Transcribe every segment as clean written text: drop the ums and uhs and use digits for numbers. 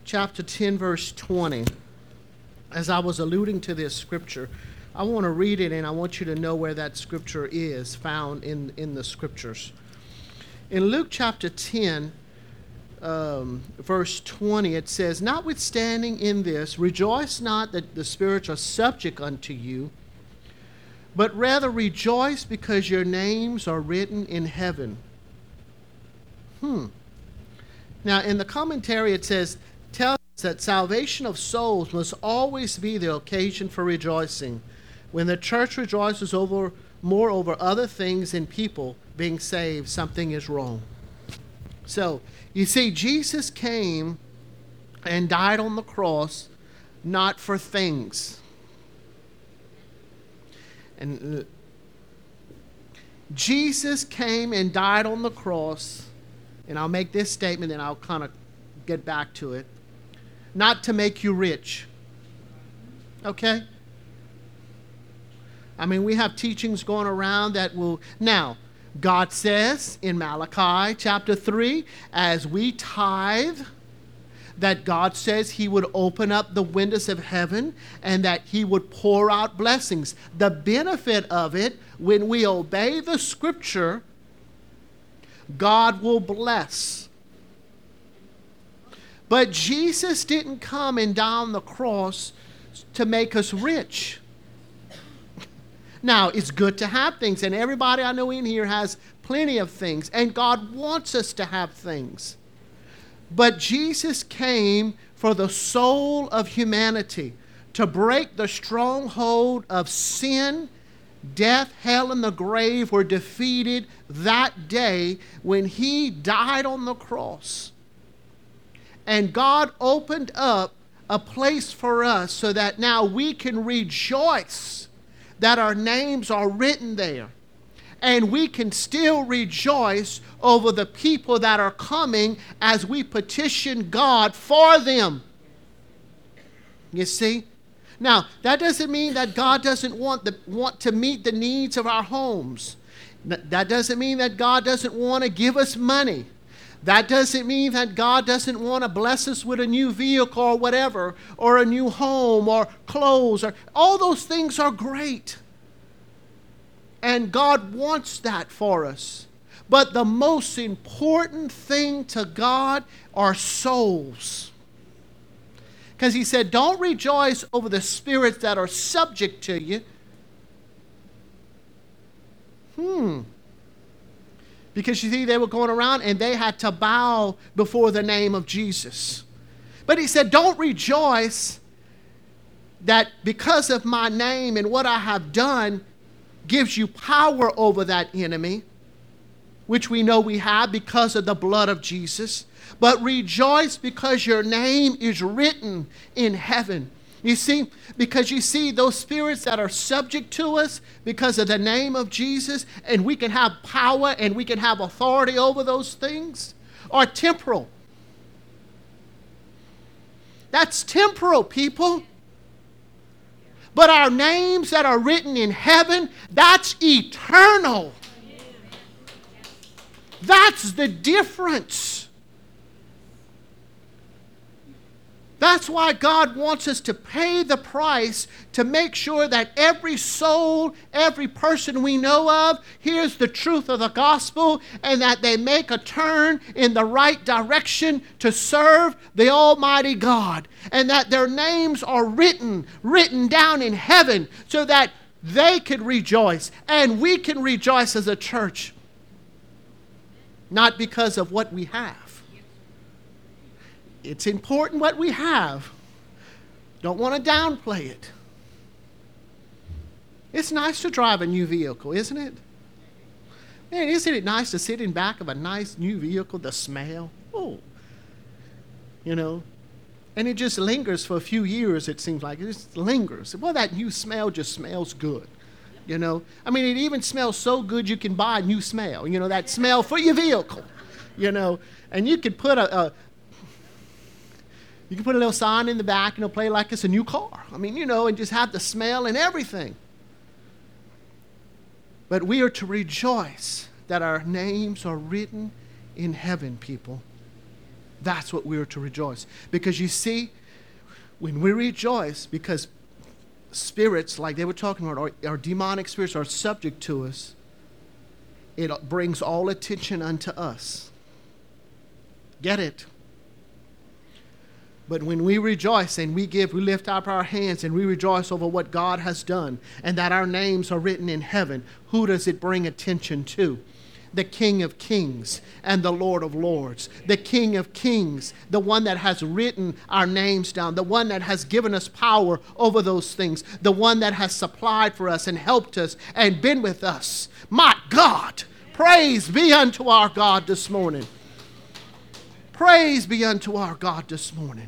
chapter 10, verse 20. As I was alluding to this scripture, I want to read it, and I want you to know where that scripture is found in the scriptures. In Luke chapter 10, verse 20, it says, "Notwithstanding in this, rejoice not that the spirits are subject unto you, but rather rejoice because your names are written in heaven." Now, in the commentary, it says, tells us that salvation of souls must always be the occasion for rejoicing. When the church rejoices more over other things than people being saved, something is wrong. So, you see, Jesus came and died on the cross not for things. And Jesus came and died on the cross, and I'll make this statement and I'll kind of get back to it, not to make you rich. Okay? I mean, we have teachings going around that will... Now, God says in Malachi chapter 3, as we tithe, that God says he would open up the windows of heaven and that he would pour out blessings. The benefit of it, when we obey the scripture, God will bless. But Jesus didn't come and die on the cross to make us rich. Now, it's good to have things, and everybody I know in here has plenty of things, and God wants us to have things. But Jesus came for the soul of humanity, to break the stronghold of sin. Death, hell, and the grave were defeated that day when he died on the cross. And God opened up a place for us so that now we can rejoice that our names are written there. And we can still rejoice over the people that are coming as we petition God for them. You see? Now, that doesn't mean that God doesn't want to meet the needs of our homes. That doesn't mean that God doesn't want to give us money. That doesn't mean that God doesn't want to bless us with a new vehicle or whatever, or a new home or clothes. Or all those things are great. And God wants that for us. But the most important thing to God are souls. Because he said, don't rejoice over the spirits that are subject to you. Because you see, they were going around and they had to bow before the name of Jesus. But he said, don't rejoice that because of my name and what I have done gives you power over that enemy, which we know we have because of the blood of Jesus. But rejoice because your name is written in heaven. You see, because you see those spirits that are subject to us because of the name of Jesus, and we can have power and we can have authority over those things, are temporal. That's temporal, people. But our names that are written in heaven, that's eternal. That's the difference. That's why God wants us to pay the price to make sure that every soul, every person we know of hears the truth of the gospel and that they make a turn in the right direction to serve the Almighty God, and that their names are written down in heaven so that they can rejoice and we can rejoice as a church, not because of what we have. It's important what we have. Don't want to downplay it. It's nice to drive a new vehicle, isn't it? Man, isn't it nice to sit in back of a nice new vehicle, the smell? Oh, you know. And it just lingers for a few years, it seems like. It just lingers. Well, that new smell just smells good, you know. I mean, it even smells so good you can buy a new smell, you know, that smell for your vehicle, you know. And you could put you can put a little sign in the back, you know, play like it's a new car. I mean, you know, and just have the smell and everything. But we are to rejoice that our names are written in heaven, people. That's what we are to rejoice. Because you see, when we rejoice, because spirits, like they were talking about, or demonic spirits are subject to us, it brings all attention unto us. Get it? But when we rejoice and we lift up our hands and we rejoice over what God has done and that our names are written in heaven, who does it bring attention to? The King of Kings and the Lord of Lords. The King of Kings, the one that has written our names down, the one that has given us power over those things, the one that has supplied for us and helped us and been with us. My God, praise be unto our God this morning. Praise be unto our God this morning.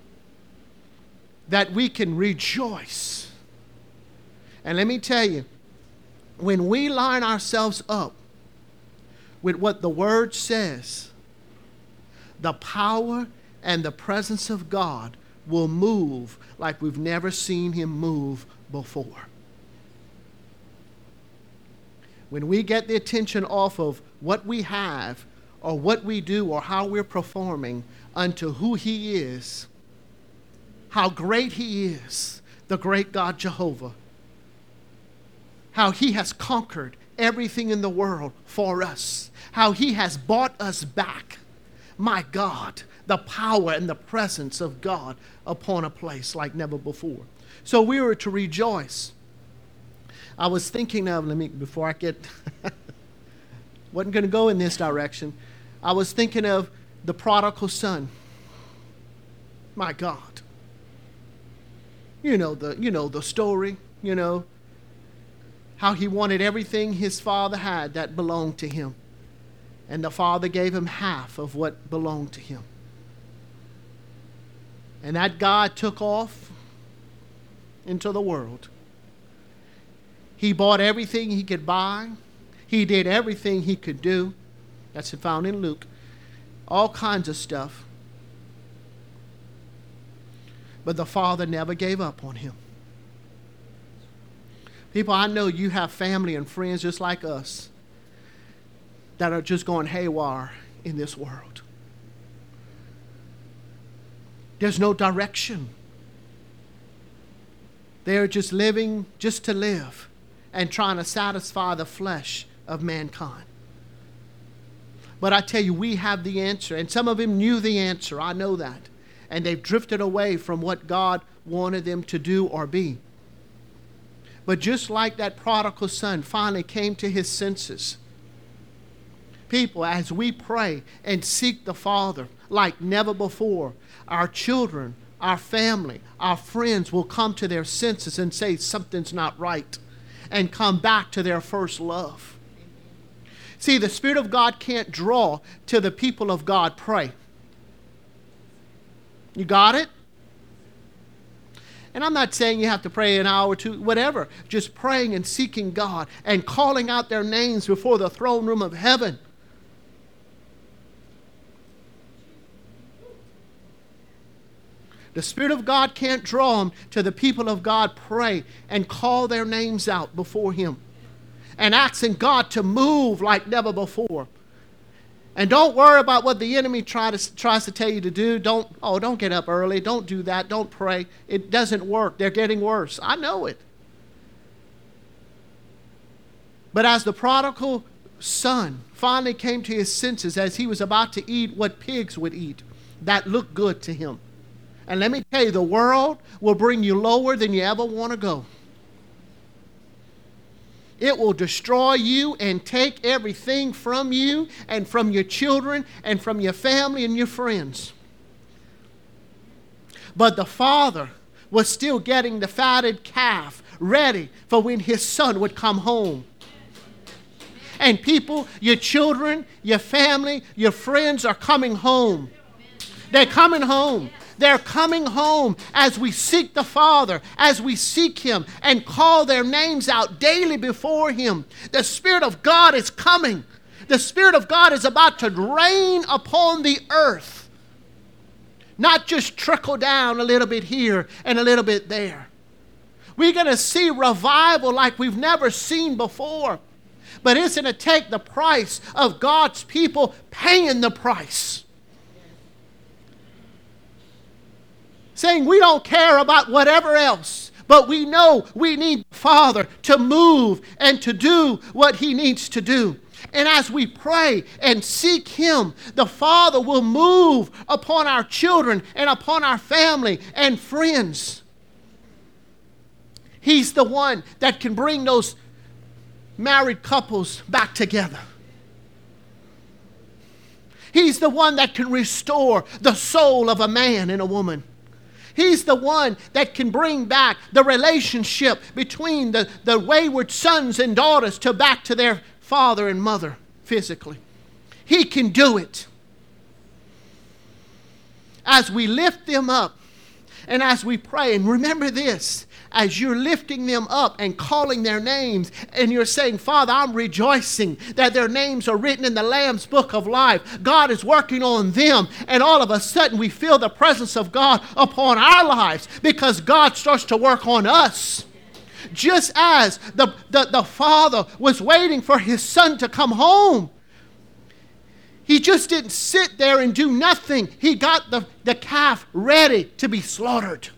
That we can rejoice. And let me tell you, when we line ourselves up with what the Word says, the power and the presence of God will move like we've never seen Him move before. When we get the attention off of what we have or what we do or how we're performing unto who He is, how great He is, the great God Jehovah, how He has conquered everything in the world for us, how He has bought us back. My God, the power and the presence of God upon a place like never before. So we were to rejoice. I was thinking of, before I get, wasn't going to go in this direction. I was thinking of the prodigal son. My God. You know the story, how he wanted everything his father had that belonged to him. And the father gave him half of what belonged to him. And that guy took off into the world. He bought everything he could buy. He did everything he could do. That's found in Luke. All kinds of stuff. But the father never gave up on him. People, I know you have family and friends just like us that are just going haywire in this world. There's no direction. They're just living just to live and trying to satisfy the flesh of mankind. But I tell you, we have the answer. And some of them knew the answer. I know that. And they've drifted away from what God wanted them to do or be. But just like that prodigal son finally came to his senses, people, as we pray and seek the Father like never before, our children, our family, our friends will come to their senses and say something's not right and come back to their first love. See, the Spirit of God can't draw till the people of God pray. You got it? And I'm not saying you have to pray an hour or two, whatever. Just praying and seeking God and calling out their names before the throne room of heaven. The Spirit of God can't draw them till the people of God pray and call their names out before Him. And asking God to move like never before. And don't worry about what the enemy tries to tell you to do. Don't get up early. Don't do that. Don't pray. It doesn't work. They're getting worse. I know it. But as the prodigal son finally came to his senses as he was about to eat what pigs would eat, that looked good to him. And let me tell you, the world will bring you lower than you ever want to go. It will destroy you and take everything from you and from your children and from your family and your friends. But the father was still getting the fatted calf ready for when his son would come home. And people, your children, your family, your friends are coming home. They're coming home. They're coming home as we seek the Father, as we seek Him and call their names out daily before Him. The Spirit of God is coming. The Spirit of God is about to rain upon the earth. Not just trickle down a little bit here and a little bit there. We're going to see revival like we've never seen before. But it's going to take the price of God's people paying the price. saying we don't care about whatever else, but we know we need the Father to move and to do what he needs to do. And as we pray and seek him, the Father will move upon our children and upon our family and friends. He's the one that can bring those married couples back together. He's the one that can restore the soul of a man and a woman. He's the one that can bring back the relationship between the wayward sons and daughters back to their father and mother physically. He can do it. As we lift them up and as we pray, and remember this, as you're lifting them up and calling their names, and you're saying, Father, I'm rejoicing that their names are written in the Lamb's book of life. God is working on them, and all of a sudden we feel the presence of God upon our lives because God starts to work on us. Just as the father was waiting for his son to come home, he just didn't sit there and do nothing. He got the calf ready to be slaughtered.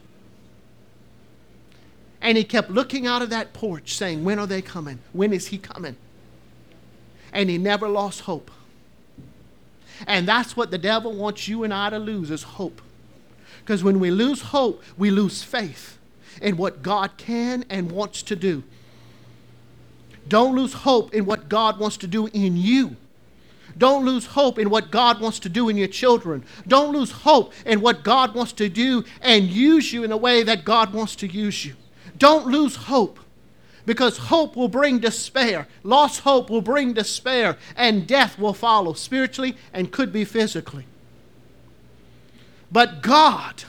And he kept looking out of that porch saying, when are they coming? When is he coming? And he never lost hope. And that's what the devil wants you and I to lose, is hope. Because when we lose hope, we lose faith in what God can and wants to do. Don't lose hope in what God wants to do in you. Don't lose hope in what God wants to do in your children. Don't lose hope in what God wants to do and use you in a way that God wants to use you. Don't lose hope, because hope will bring despair. Lost hope will bring despair, and death will follow spiritually and could be physically. But God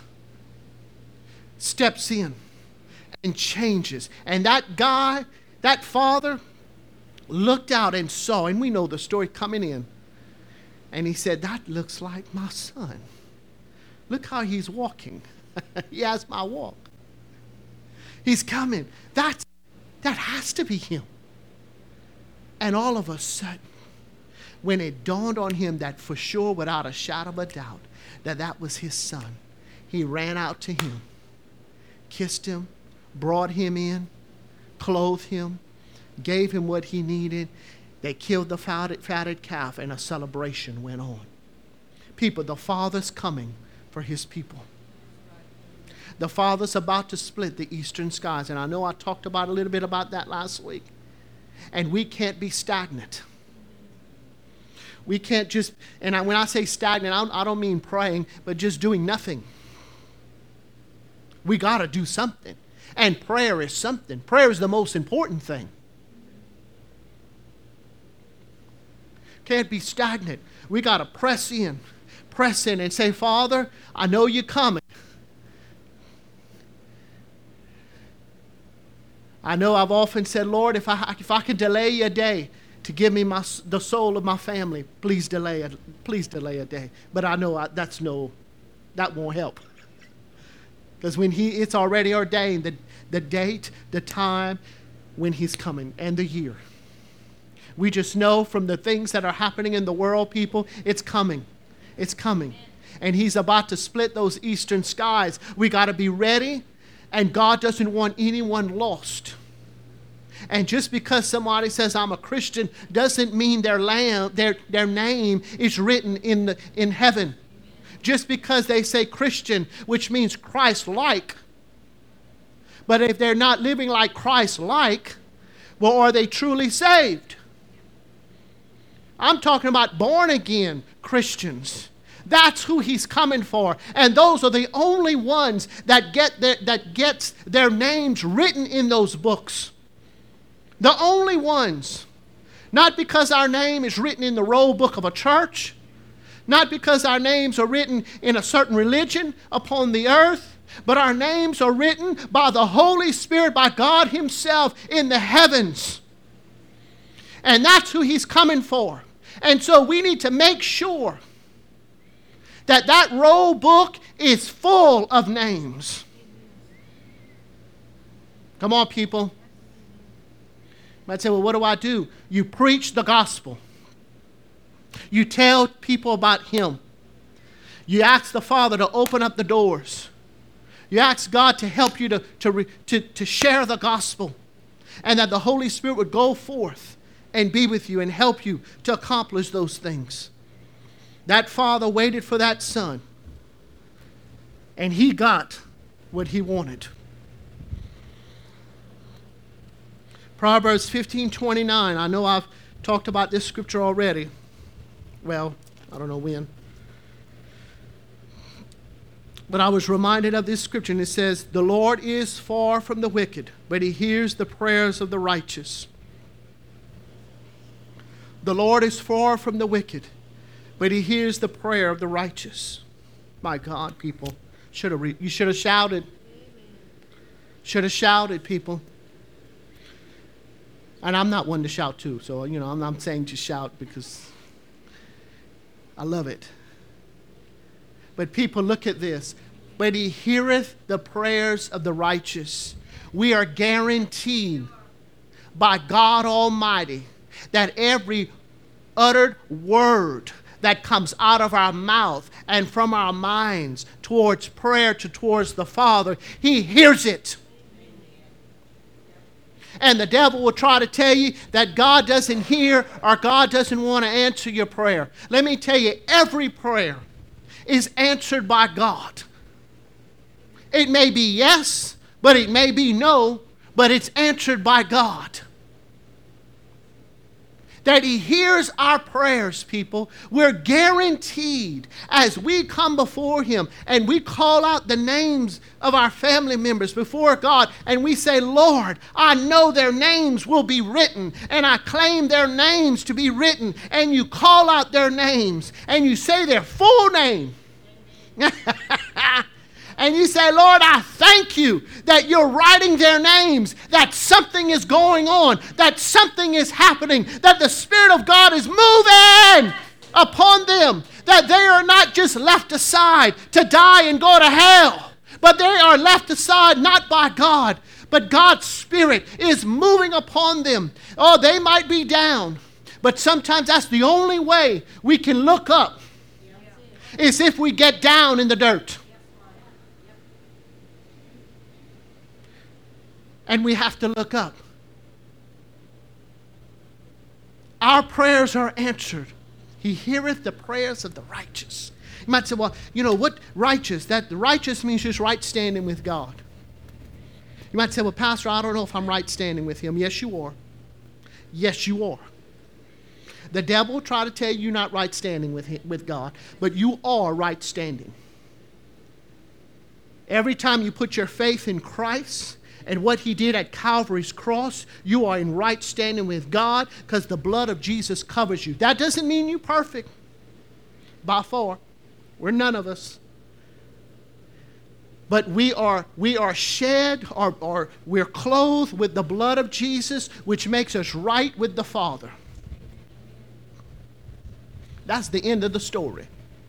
steps in and changes. And that guy, that father, looked out and saw, and we know the story coming in, and he said, that looks like my son. Look how he's walking. He has my walk. He's coming. That has to be him. And all of a sudden, when it dawned on him that for sure, without a shadow of a doubt, that was his son, he ran out to him, kissed him, brought him in, clothed him, gave him what he needed. They killed the fatted calf, and a celebration went on. People, the Father's coming for his people. The Father's about to split the eastern skies. And I know I talked about a little bit about that last week. And we can't be stagnant. We can't just, and when I say stagnant, I don't mean praying, but just doing nothing. We got to do something. And prayer is something. Prayer is the most important thing. Can't be stagnant. We got to press in and say, Father, I know you're coming. I know I've often said, Lord, if I could delay a day to give me the soul of my family, please delay a day. But I know that won't help. Because when it's already ordained, the date, the time when he's coming, and the year. We just know from the things that are happening in the world, people, it's coming. It's coming. And he's about to split those eastern skies. We got to be ready. And God doesn't want anyone lost. And just because somebody says I'm a Christian doesn't mean their name is written in heaven. Just because they say Christian, which means Christ-like. But if they're not living like Christ-like, well, are they truly saved? I'm talking about born-again Christians. That's who he's coming for. And those are the only ones that gets their names written in those books. The only ones. Not because our name is written in the roll book of a church. Not because our names are written in a certain religion upon the earth. But our names are written by the Holy Spirit, by God himself in the heavens. And that's who he's coming for. And so we need to make sure that roll book is full of names. Come on, people. You might say, well, what do? You preach the gospel. You tell people about him. You ask the Father to open up the doors. You ask God to help you to share the gospel, and that the Holy Spirit would go forth and be with you and help you to accomplish those things. That father waited for that son, and he got what he wanted. Proverbs 15:29. I know I've talked about this scripture already. Well, I don't know when. But I was reminded of this scripture, and it says, "The Lord is far from the wicked, but he hears the prayers of the righteous." The Lord is far from the wicked, but he hears the prayer of the righteous. My God, people. You should have shouted. Should have shouted, people. And I'm not one to shout too, so I'm saying to shout because I love it. But people, look at this. But he heareth the prayers of the righteous. We are guaranteed by God Almighty that every uttered word that comes out of our mouth and from our minds towards prayer towards the Father, he hears it. And the devil will try to tell you that God doesn't hear or God doesn't want to answer your prayer. Let me tell you, every prayer is answered by God. It may be yes, but it may be no, but it's answered by God. That he hears our prayers, people. We're guaranteed as we come before him and we call out the names of our family members before God and we say, "Lord, I know their names will be written, and I claim their names to be written," and you call out their names and you say their full name. And you say, "Lord, I thank you that you're writing their names, that something is going on, that something is happening, that the Spirit of God is moving upon them, that they are not just left aside to die and go to hell, but they are left aside not by God, but God's Spirit is moving upon them." Oh, they might be down, but sometimes that's the only way we can look up, is if we get down in the dirt. And we have to look up. Our prayers are answered. He heareth the prayers of the righteous. You might say, "Well, what righteous?" That the righteous means just right standing with God. You might say, "Well, Pastor, I don't know if I'm right standing with him." Yes, you are. Yes, you are. The devil will try to tell you you're not right standing with God, but you are right standing. Every time you put your faith in Christ and what he did at Calvary's cross, you are in right standing with God because the blood of Jesus covers you. That doesn't mean you're perfect. By far. We're none of us. But we are shed or we're clothed with the blood of Jesus, which makes us right with the Father. That's the end of the story.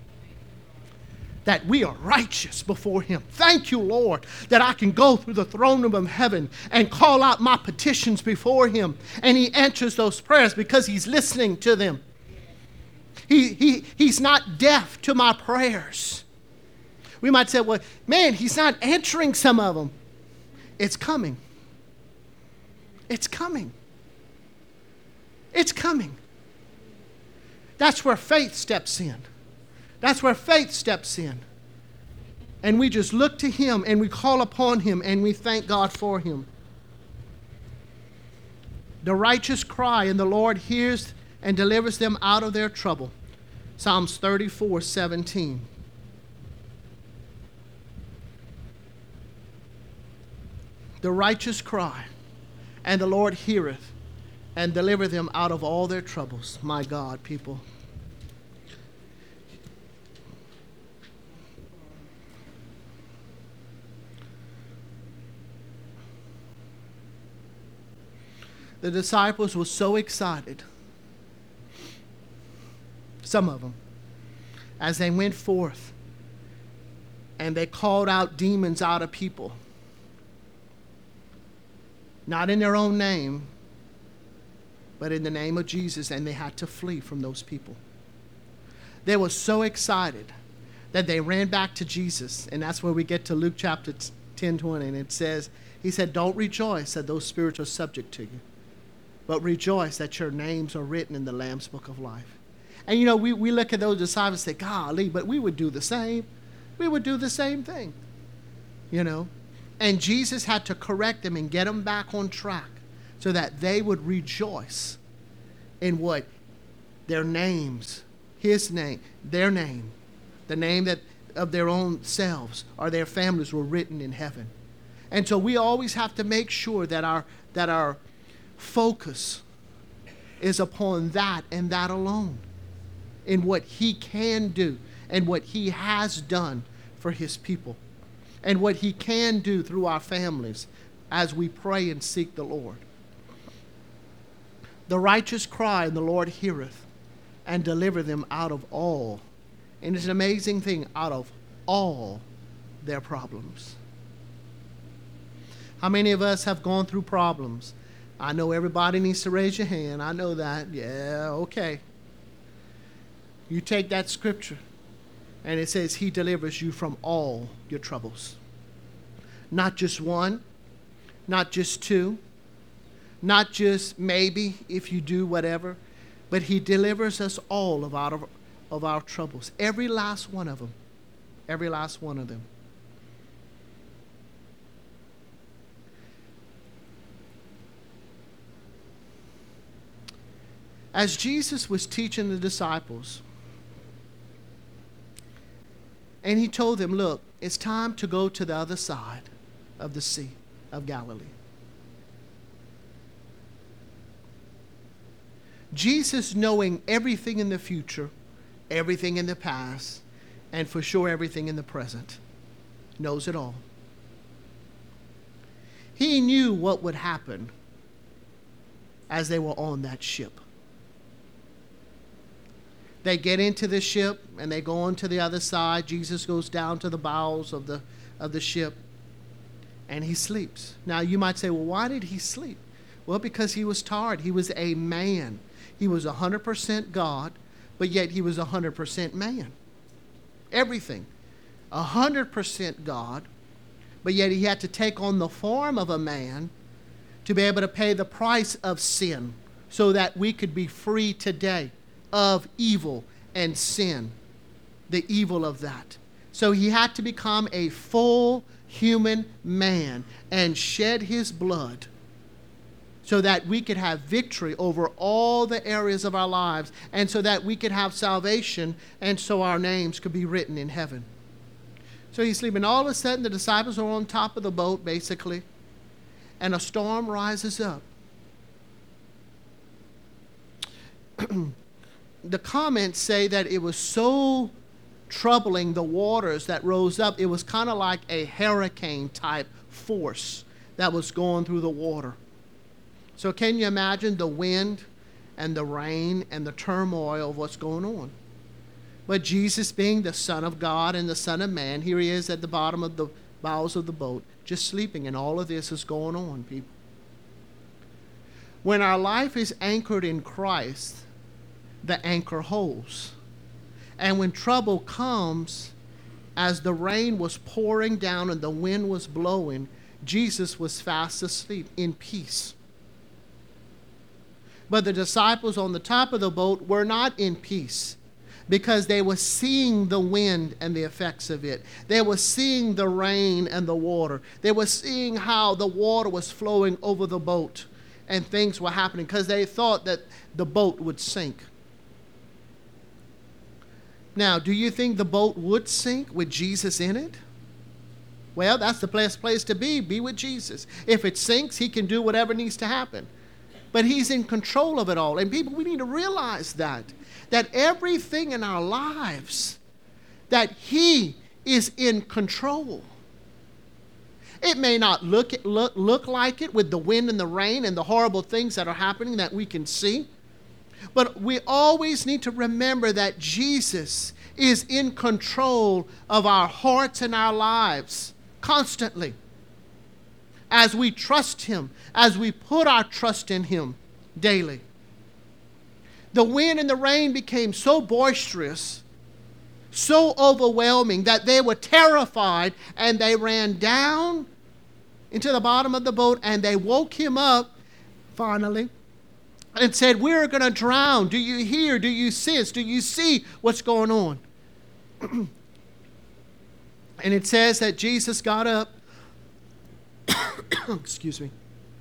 That we are righteous before him. Thank you, Lord, that I can go through the throne room of heaven and call out my petitions before him. And he answers those prayers because he's listening to them. He's not deaf to my prayers. We might say, "Well, man, he's not answering some of them." It's coming. It's coming. It's coming. That's where faith steps in. That's where faith steps in. And we just look to him and we call upon him and we thank God for him. The righteous cry and the Lord hears and delivers them out of their trouble. Psalms 34:17. The righteous cry and the Lord heareth and deliver them out of all their troubles. My God, people. The disciples were so excited, some of them, as they went forth and they called out demons out of people. Not in their own name, but in the name of Jesus, and they had to flee from those people. They were so excited that they ran back to Jesus. And that's where we get to Luke chapter 10:20. And it says, he said, don't rejoice that those spirits are subject to you, but rejoice that your names are written in the Lamb's book of life. And you know, we look at those disciples and say, golly, but we would do the same. We would do the same thing, you know. And Jesus had to correct them and get them back on track so that they would rejoice in what their names, his name, their name, the name that of their own selves or their families were written in heaven. And so we always have to make sure that our focus is upon that and that alone, in what he can do and what he has done for his people, and what he can do through our families as we pray and seek the Lord. The righteous cry, and the Lord heareth, and deliver them out of all. And it's an amazing thing, out of all their problems. How many of us have gone through problems? I know everybody needs to raise your hand. I know that. Yeah, okay. You take that scripture, and it says he delivers you from all your troubles. Not just one, not just two, not just maybe if you do whatever, but he delivers us all of our troubles. Every last one of them. Every last one of them. As Jesus was teaching the disciples, and he told them, look, it's time to go to the other side of the Sea of Galilee. Jesus, knowing everything in the future, everything in the past, and for sure everything in the present, knows it all. He knew what would happen as they were on that ship. They get into the ship and they go on to the other side. Jesus goes down to the bowels of the ship and he sleeps. Now you might say, well, why did he sleep? Well, because he was tired. He was a man. He was 100% God, but yet he was 100% man. Everything. 100% God, but yet he had to take on the form of a man to be able to pay the price of sin so that we could be free today of evil and sin, the evil of that. So he had to become a full human man and shed his blood so that we could have victory over all the areas of our lives, and so that we could have salvation, and so our names could be written in heaven. So he's sleeping. All of a sudden, the disciples are on top of the boat, basically, and a storm rises up. The comments say that it was so troubling, the waters that rose up, it was kind of like a hurricane type force that was going through the water. So can you imagine the wind and the rain and the turmoil of what's going on? But Jesus, being the Son of God and the Son of Man, here he is at the bottom of the bowels of the boat, just sleeping, and all of this is going on, people. When our life is anchored in Christ, the anchor holds. And when trouble comes, as the rain was pouring down and the wind was blowing, Jesus was fast asleep in peace. But the disciples on the top of the boat were not in peace, because they were seeing the wind and the effects of it. They were seeing the rain and the water. They were seeing how the water was flowing over the boat and things were happening, because they thought that the boat would sink. Now, do you think the boat would sink with Jesus in it? Well, that's the best place to be with Jesus. If it sinks, he can do whatever needs to happen. But he's in control of it all. And people, we need to realize that everything in our lives, that he is in control. It may not look like it with the wind and the rain and the horrible things that are happening that we can see. But we always need to remember that Jesus is in control of our hearts and our lives constantly. As we trust him, as we put our trust in him daily. The wind and the rain became so boisterous so overwhelming that they were terrified, and they ran down into the bottom of the boat, and they woke him up finally and said, "We're going to drown. Do you hear? Do you sense? Do you see what's going on?" And it says that Jesus got up, excuse me,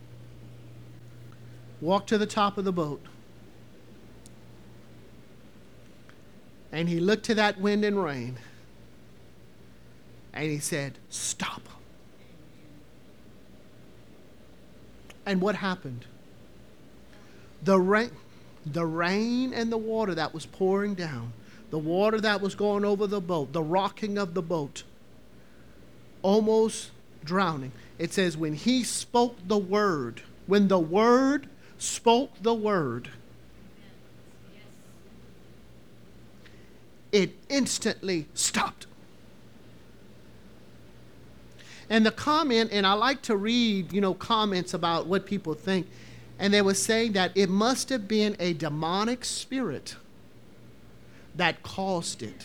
walked to the top of the boat, and he looked to that wind and rain, and he said, "Stop." And what happened? The rain and the water that was pouring down, the water that was going over the boat, the rocking of the boat, almost drowning. It says when he spoke the word, when the word spoke the word, it instantly stopped. And the comment, and I like to read, comments about what people think, and they were saying that it must have been a demonic spirit that caused it.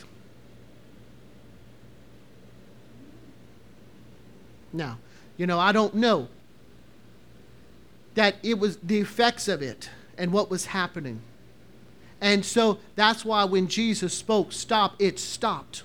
Now, I don't know that it was the effects of it and what was happening. And so that's why when Jesus spoke, "Stop," it stopped.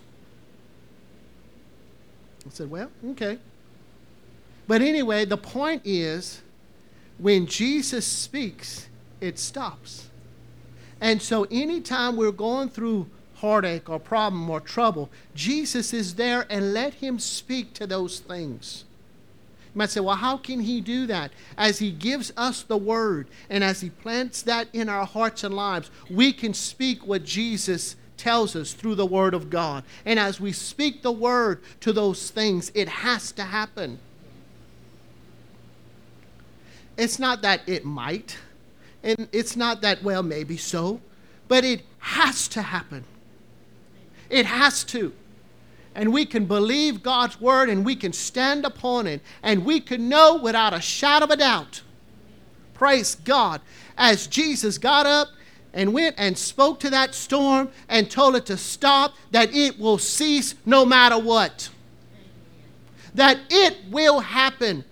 I said, well, okay. But anyway, the point is, when Jesus speaks, it stops. And so anytime we're going through heartache or problem or trouble, Jesus is there, and let him speak to those things. You might say, well, how can he do that? As he gives us the word, and as he plants that in our hearts and lives, we can speak what Jesus tells us through the word of God. And as we speak the word to those things, it has to happen. It's not that it might, and it's not that, well, maybe so, but it has to happen. It has to. And we can believe God's word, and we can stand upon it, and we can know without a shadow of a doubt, praise God, as Jesus got up and went and spoke to that storm and told it to stop, that it will cease no matter what. That it will happen.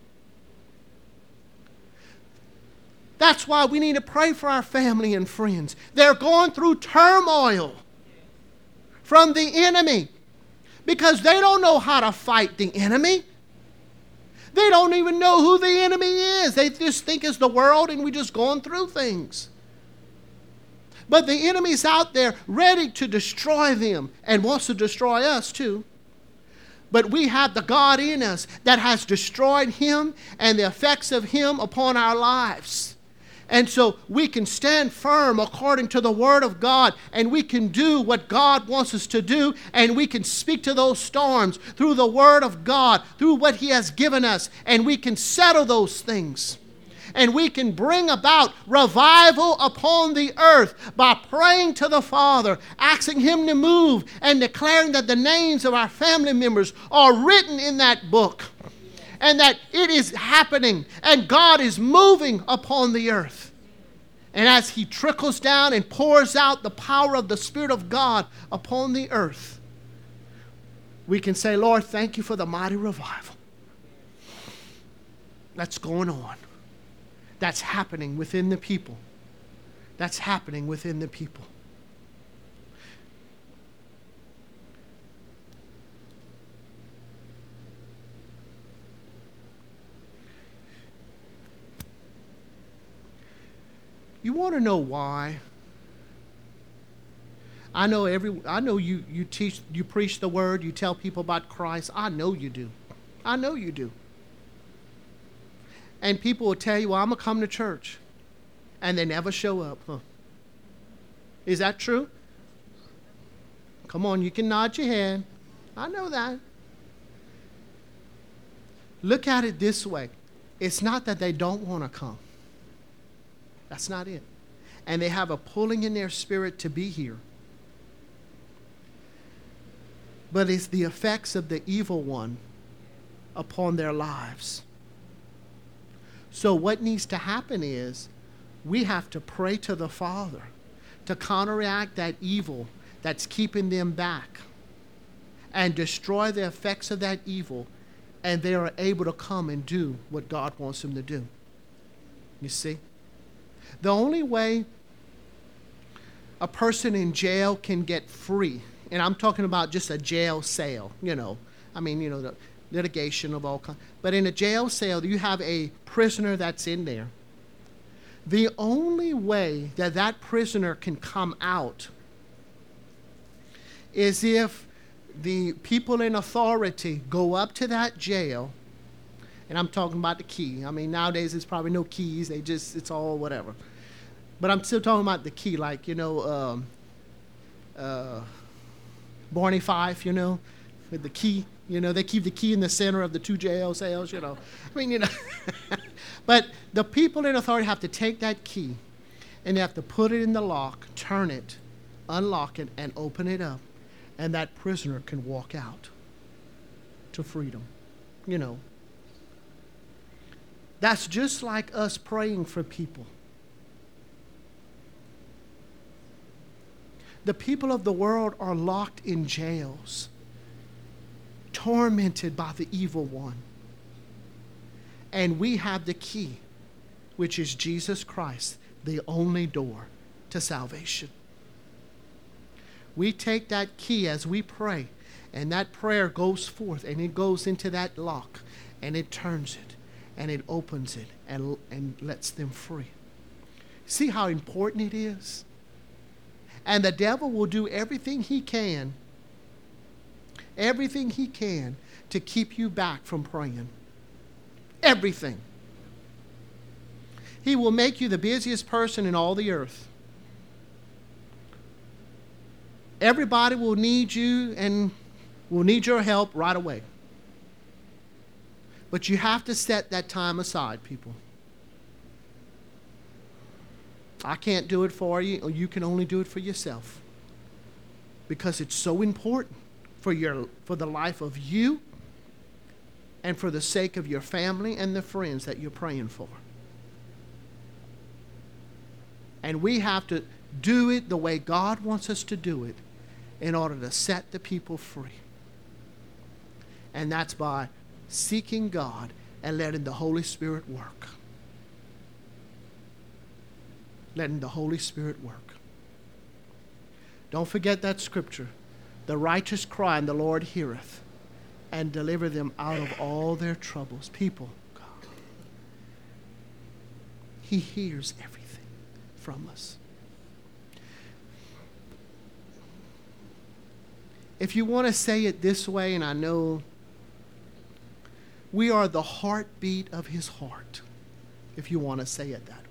That's why we need to pray for our family and friends. They're going through turmoil from the enemy because they don't know how to fight the enemy. They don't even know who the enemy is. They just think it's the world, and we're just going through things. But the enemy's out there ready to destroy them and wants to destroy us too. But we have the God in us that has destroyed him and the effects of him upon our lives. And so we can stand firm according to the word of God, and we can do what God wants us to do, and we can speak to those storms through the word of God, through what he has given us, and we can settle those things. And we can bring about revival upon the earth by praying to the Father, asking him to move, and declaring that the names of our family members are written in that book. And that it is happening, and God is moving upon the earth. And as he trickles down and pours out the power of the Spirit of God upon the earth, we can say, Lord, thank you for the mighty revival that's going on. That's happening within the people. That's happening within the people. You want to know why? I know you teach, you preach the word, you tell people about Christ. I know you do. I know you do. And people will tell you, well, I'm going to come to church. And they never show up. Huh? Is that true? Come on, you can nod your head. I know that. Look at it this way. It's not that they don't want to come. That's not it. And they have a pulling in their spirit to be here. But it's the effects of the evil one upon their lives. So what needs to happen is we have to pray to the Father to counteract that evil that's keeping them back and destroy the effects of that evil, and they are able to come and do what God wants them to do. You see? The only way a person in jail can get free, and I'm talking about just a jail cell, the litigation of all kinds. But in a jail cell, you have a prisoner that's in there. The only way that that prisoner can come out is if the people in authority go up to that jail, and I'm talking about the key. I mean, nowadays there's probably no keys. It's all whatever. But I'm still talking about the key, like, Barney Fife, with the key. They keep the key in the center of the two jail cells, But the people in authority have to take that key, and they have to put it in the lock, turn it, unlock it, and open it up. And that prisoner can walk out to freedom. That's just like us praying for people. The people of the world are locked in jails, tormented by the evil one. And we have the key, which is Jesus Christ, the only door to salvation. We take that key as we pray, and that prayer goes forth, and it goes into that lock, and it turns it, and it opens it, and lets them free. See how important it is? And the devil will do everything he can to keep you back from praying. Everything. He will make you the busiest person in all the earth. Everybody will need you and will need your help right away. But you have to set that time aside, people. I can't do it for you, or you can only do it for yourself. Because it's so important for the life of you and for the sake of your family and the friends that you're praying for. And we have to do it the way God wants us to do it in order to set the people free. And that's by seeking God and letting the Holy Spirit work. Letting the Holy Spirit work. Don't forget that scripture. The righteous cry and the Lord heareth and deliver them out of all their troubles. People, God, He hears everything from us. If you want to say it this way, and I know we are the heartbeat of His heart, if you want to say it that way.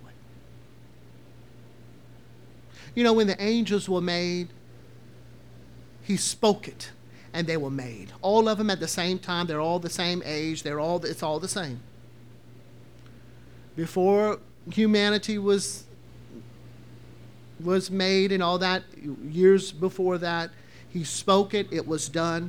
When the angels were made, He spoke it, and they were made. All of them at the same time. They're all the same age. It's all the same. Before humanity was made and all that, years before that, He spoke it, it was done.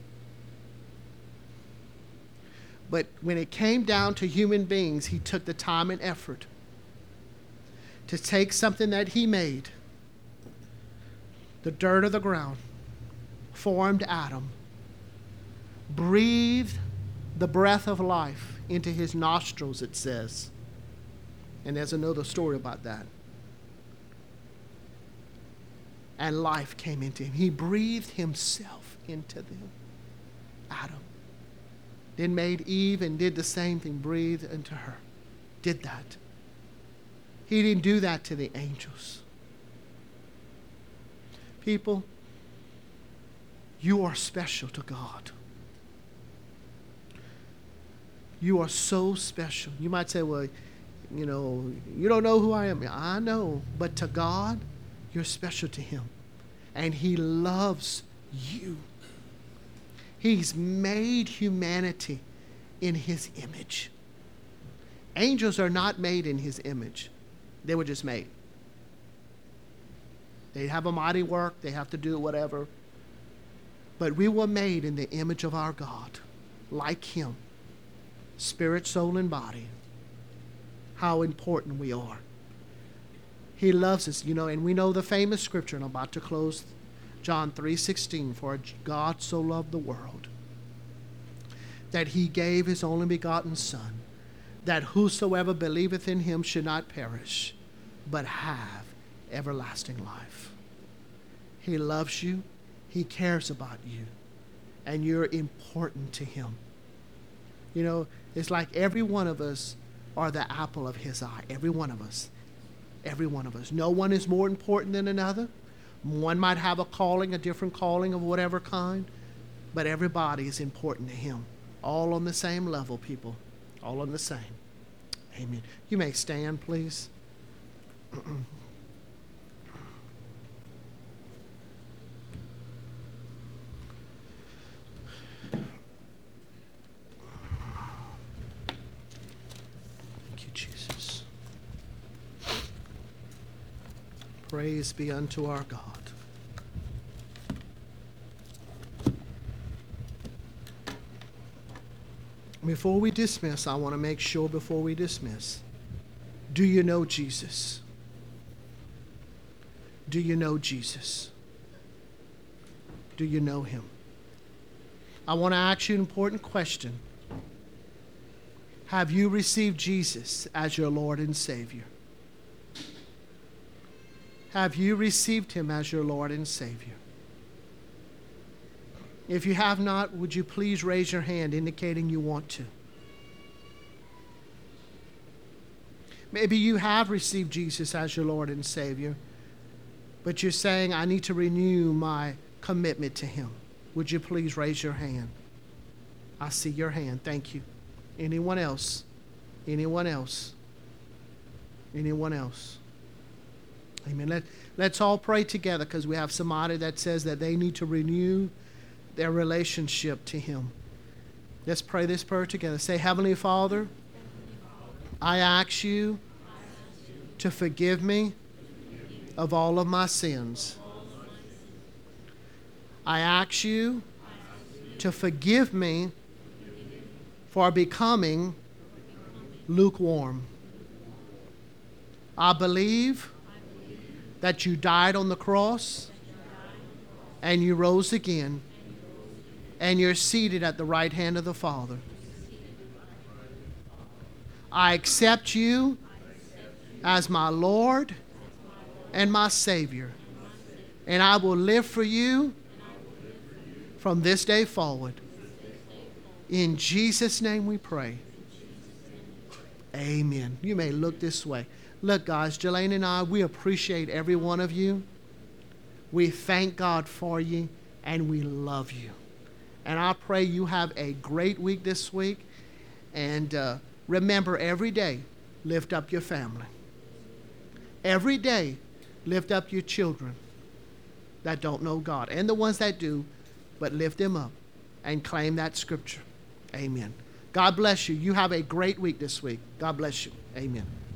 But when it came down to human beings, He took the time and effort to take something that He made, the dirt of the ground, formed Adam, breathed the breath of life into his nostrils, it says. And there's another story about that. And life came into him. He breathed Himself into them. Adam. Then made Eve and did the same thing, breathed into her. Did that. He didn't do that to the angels. People, you are special to God. You are so special. You might say, well, you don't know who I am. I know. But to God, you're special to Him. And He loves you. He's made humanity in His image. Angels are not made in His image. They were just made. They have a mighty work. They have to do whatever. But we were made in the image of our God, like Him. Spirit, soul, and body. How important we are. He loves us, and we know the famous scripture, and I'm about to close John 3:16, for God so loved the world that he gave his only begotten Son, that whosoever believeth in him should not perish, but have everlasting life. He loves you. He cares about you. And you're important to him. You know, it's like every one of us are the apple of his eye. Every one of us. Every one of us. No one is more important than another. One might have a calling, a different calling of whatever kind, but everybody is important to him. All on the same level, people. All on the same. Amen. You may stand, please. Thank you, Jesus. Praise be unto our God. Before we dismiss, I want to make sure before we dismiss, do you know Jesus? Do you know Jesus? Do you know him? I want to ask you an important question. Have you received Jesus as your Lord and Savior? Have you received him as your Lord and Savior? If you have not, would you please raise your hand indicating you want to? Maybe you have received Jesus as your Lord and Savior, but you're saying, I need to renew my commitment to him. Would you please raise your hand? I see your hand. Thank you. Anyone else? Anyone else? Anyone else? Amen. Let's all pray together, because we have somebody that says that they need to renew their relationship to him. Let's pray this prayer together. Say, Heavenly Father, I ask you to forgive me of all of my sins. I ask you to forgive me for becoming lukewarm. I believe that you died on the cross and you rose again, and you're seated at the right hand of the Father. I accept you as my Lord and my Savior, and I will live for you from this day forward. In Jesus' name we pray. Amen. You may look this way. Look, guys, Jelaine and I, we appreciate every one of you. We thank God for you, and we love you. And I pray you have a great week this week. And remember, every day, lift up your family. Every day, lift up your children that don't know God, and the ones that do, but lift them up and claim that scripture. Amen. God bless you. You have a great week this week. God bless you. Amen.